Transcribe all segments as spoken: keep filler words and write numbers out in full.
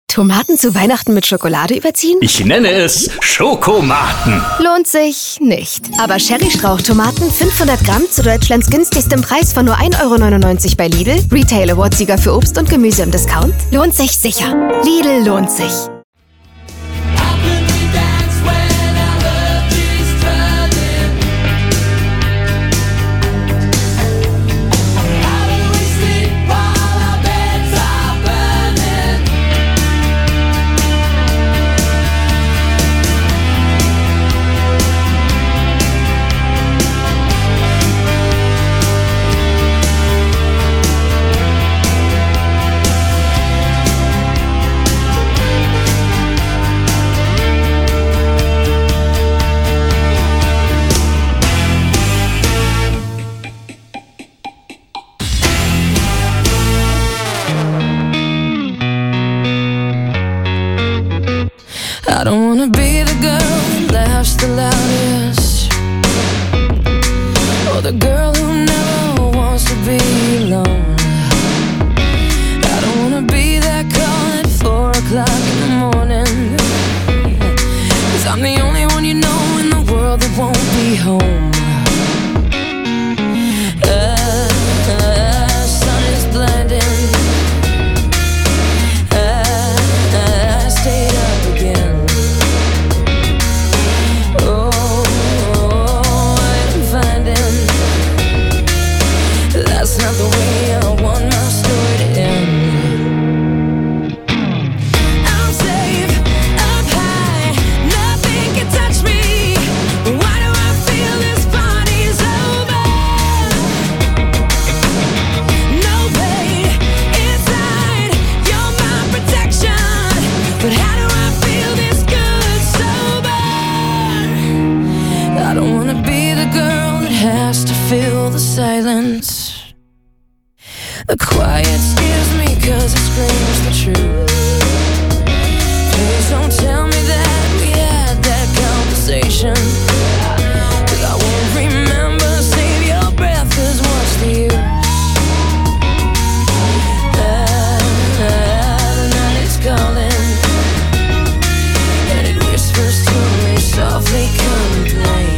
Tomaten zu Weihnachten mit Schokolade überziehen? Ich nenne es Schokomaten. Lohnt sich nicht. Aber Cherry-Strauchtomaten fünfhundert Gramm zu Deutschlands günstigstem Preis von nur ein Euro neunundneunzig bei Lidl, Retail Award-Sieger für Obst und Gemüse im Discount, lohnt sich sicher. Lidl lohnt sich. I don't wanna be the girl that laughs the loudest, or the girl who never wants to be alone. I don't wanna be that call at four o'clock in the morning, 'cause I'm the only one you know in the world that won't be home. The sun is blinding, I, I stayed up again. That's not the way I want my story to end. I'm safe up high, nothing can touch me. Why do I feel this party's over? No pain inside, you're my protection. But how do I feel this good sober? I don't wanna be the girl that has to fill the silence. The quiet scares me 'cause it screams the truth. Please don't tell me that we had that conversation, 'cause I won't remember. Save your breath, 'cause what's the use? Ah, the night is calling, and it whispers to me softly, come and play.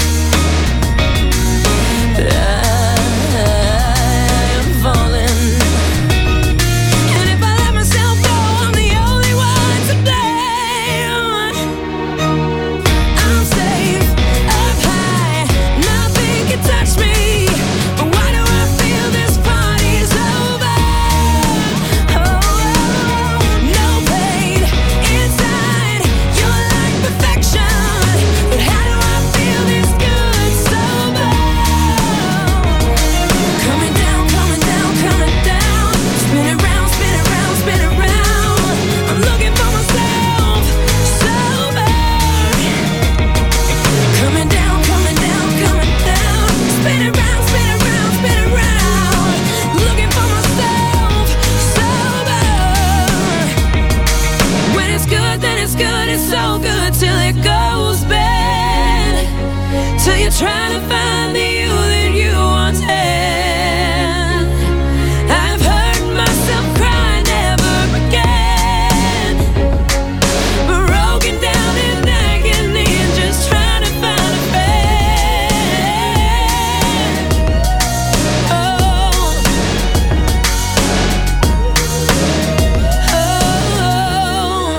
Trying to find the you that you once had. I've heard myself cry never again, broken down in agony and just trying to find a friend. Oh, oh,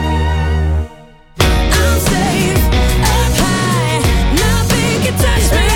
I'm safe up high, nothing can touch me.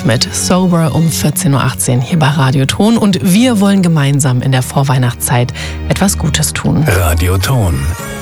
Eve mit Sober um vierzehn Uhr achtzehn hier bei Radio Ton. Und wir wollen gemeinsam in der Vorweihnachtszeit etwas Gutes tun. Radio Ton.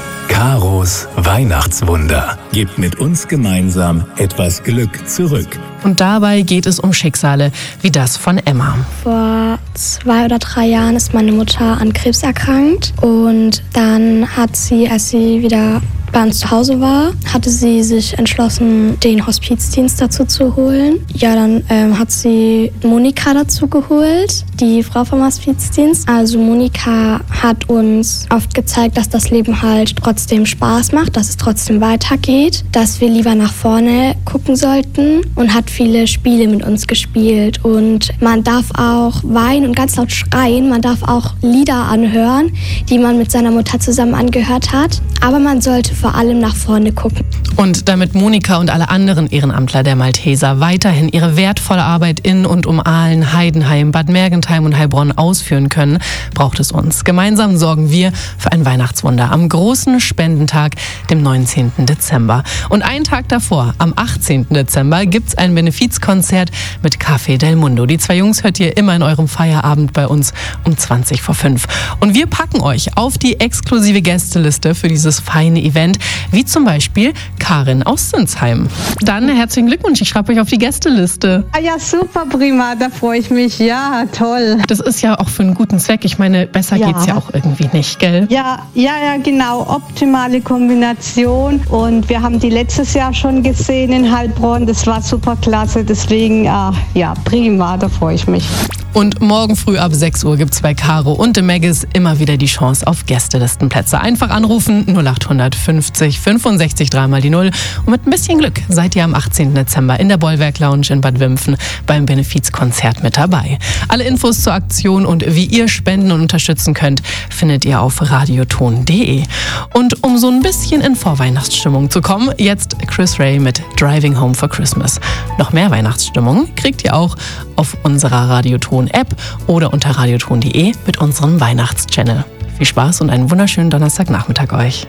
Karos Weihnachtswunder. Gibt mit uns gemeinsam etwas Glück zurück. Und dabei geht es um Schicksale wie das von Emma. Vor zwei oder drei Jahren ist meine Mutter an Krebs erkrankt. Und dann hat sie, als sie wieder bei uns zu Hause war, hatte sie sich entschlossen, den Hospizdienst dazu zu holen. Ja, dann ähm, hat sie Monika dazu geholt, die Frau vom Hospizdienst. Also Monika hat uns oft gezeigt, dass das Leben halt trotzdem Spaß macht, dass es trotzdem weitergeht, dass wir lieber nach vorne gucken sollten und hat viele Spiele mit uns gespielt. Und man darf auch weinen und ganz laut schreien, man darf auch Lieder anhören, die man mit seiner Mutter zusammen angehört hat. Aber man sollte vor allem nach vorne gucken. Und damit Monika und alle anderen Ehrenamtler der Malteser weiterhin ihre wertvolle Arbeit in und um Aalen, Heidenheim, Bad Mergentheim und Heilbronn ausführen können, braucht es uns. Gemeinsam sorgen wir für ein Weihnachtswunder am großen Spendentag, dem neunzehnten Dezember. Und einen Tag davor, am achtzehnten Dezember, gibt's ein Benefizkonzert mit Café Del Mundo. Die zwei Jungs hört ihr immer in eurem Feierabend bei uns um zwanzig vor fünf. Und wir packen euch auf die exklusive Gästeliste für dieses feine Event, wie zum Beispiel Karin aus Sinsheim. Dann herzlichen Glückwunsch, ich schreibe euch auf die Gästeliste. Ah ja, super, prima, da freue ich mich. Ja, toll. Das ist ja auch für einen guten Zweck. Ich meine, besser ja. geht's ja auch irgendwie nicht, gell? Ja, ja, ja, genau. Optimale Kombination. Und wir haben die letztes Jahr schon gesehen in Heilbronn. Das war super klasse. Deswegen, ah, ja, prima, da freue ich mich. Und morgen früh ab sechs Uhr gibt's bei Caro und The Maggis immer wieder die Chance auf Gästelistenplätze. Einfach anrufen null acht fünfzig fünfundsechzig dreimal die Null. Und mit ein bisschen Glück seid ihr am achtzehnten Dezember in der Bollwerk Lounge in Bad Wimpfen beim Benefizkonzert mit dabei. Alle Infos zur Aktion und wie ihr spenden und unterstützen könnt, findet ihr auf radioton punkt de. Und um so ein bisschen in Vorweihnachtsstimmung zu kommen, jetzt Chris Ray mit Driving Home for Christmas. Noch mehr Weihnachtsstimmung kriegt ihr auch auf unserer Radioton-App oder unter radioton punkt de mit unserem Weihnachtschannel. Viel Spaß und einen wunderschönen Donnerstagnachmittag euch.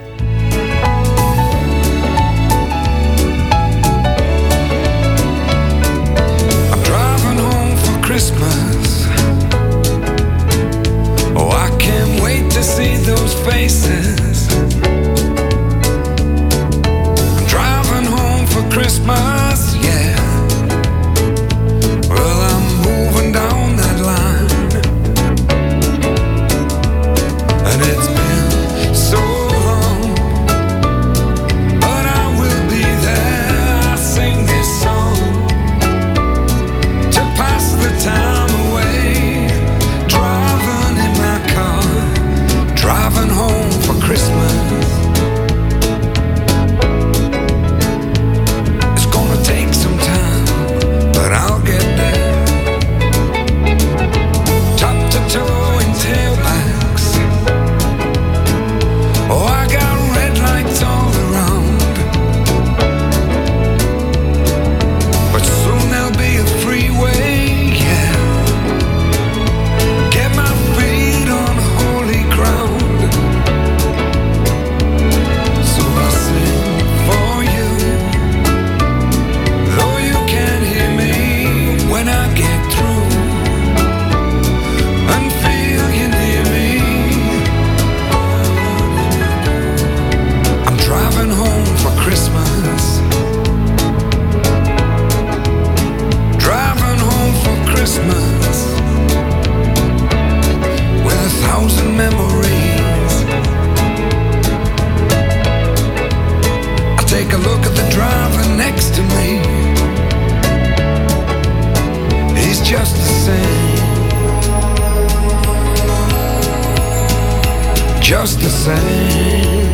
I'm driving home for Christmas. Oh, I can't wait to see those faces. I'm driving home for Christmas, yeah. Well, I'm moving down that line. And it's been so long, but I will be there. I sing this song to pass the time away. Driving in my car, driving home for Christmas. It's gonna take some time, but I'll get there. Top to toe in tailbacks. Oh, I got red lights all around, but soon there'll be a freeway, yeah. Get my feet on holy ground. So I sing for you, though you can't hear me when I get through, and feel you near me. I'm driving home for Christmas. Driving home for Christmas with a thousand memories. I take a look at the driver next to me. He's just the same, just the same.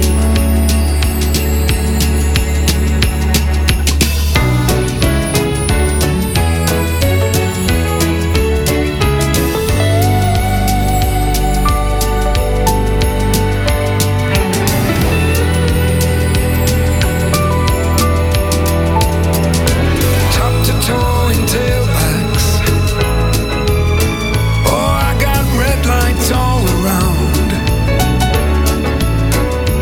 Top to toe in tailbacks. Oh, I got red lights all around.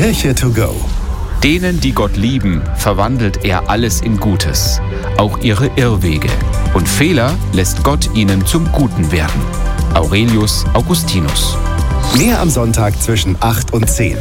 Kirche to go. Denen, die Gott lieben, verwandelt er alles in Gutes, auch ihre Irrwege. Und Fehler lässt Gott ihnen zum Guten werden. Aurelius Augustinus. Mehr am Sonntag zwischen acht und zehn.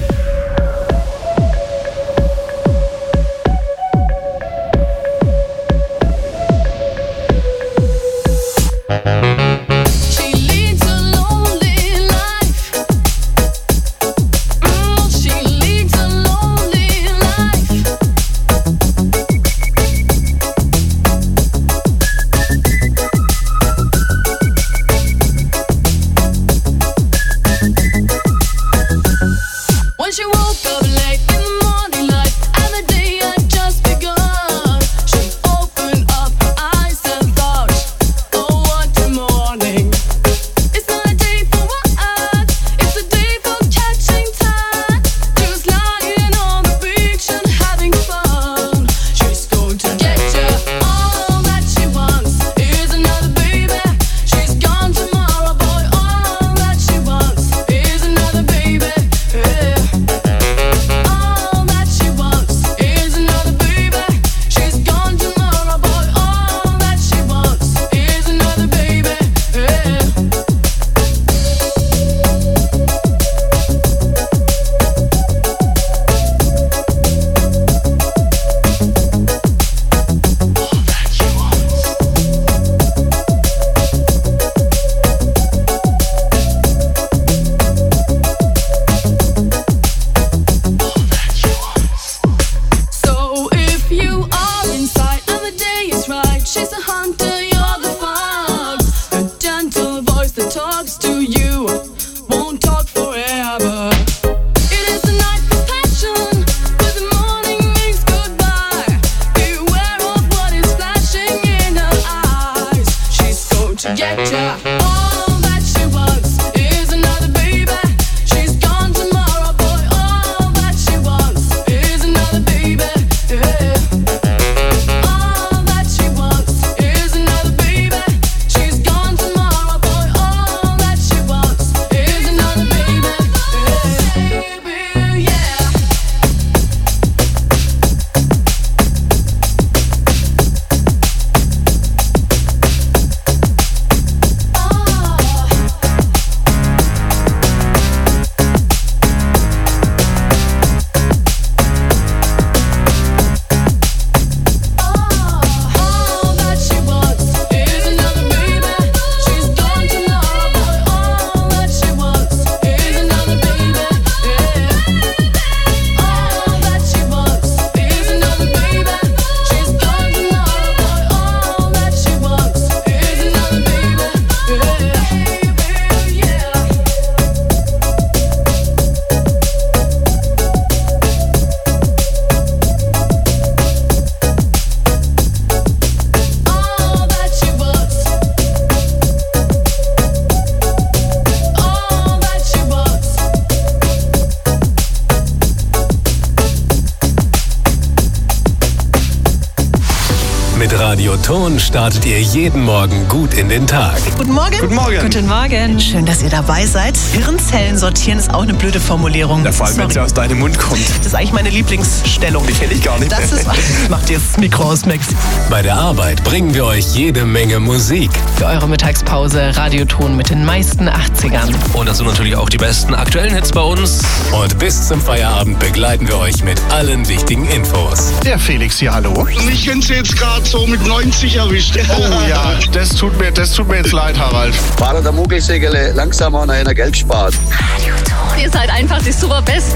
Mit Radio Ton startet ihr jeden Morgen gut in den Tag. Guten Morgen. Guten Morgen. Guten Morgen. Schön, dass ihr dabei seid. Hirnzellen sortieren ist auch eine blöde Formulierung. Ja, vor allem, wenn sie aus deinem Mund kommt. Das ist eigentlich meine Lieblingsstellung. Die kenne ich gar nicht. Das ist, macht jetzt das Mikro aus, Max. Bei der Arbeit bringen wir euch jede Menge Musik. Für eure Mittagspause Radioton mit den meisten achtzigern. Und das sind natürlich auch die besten aktuellen Hits bei uns. Und bis zum Feierabend begleiten wir euch mit allen wichtigen Infos. Der Felix hier, hallo. Mich können Sie jetzt gerade so mit neunzig erwischt. Oh ja, das tut mir, das tut mir jetzt leid, Harald. Fahrer der Muggelsegele langsamer an einer Gelb spart. Ihr seid einfach die super Besten.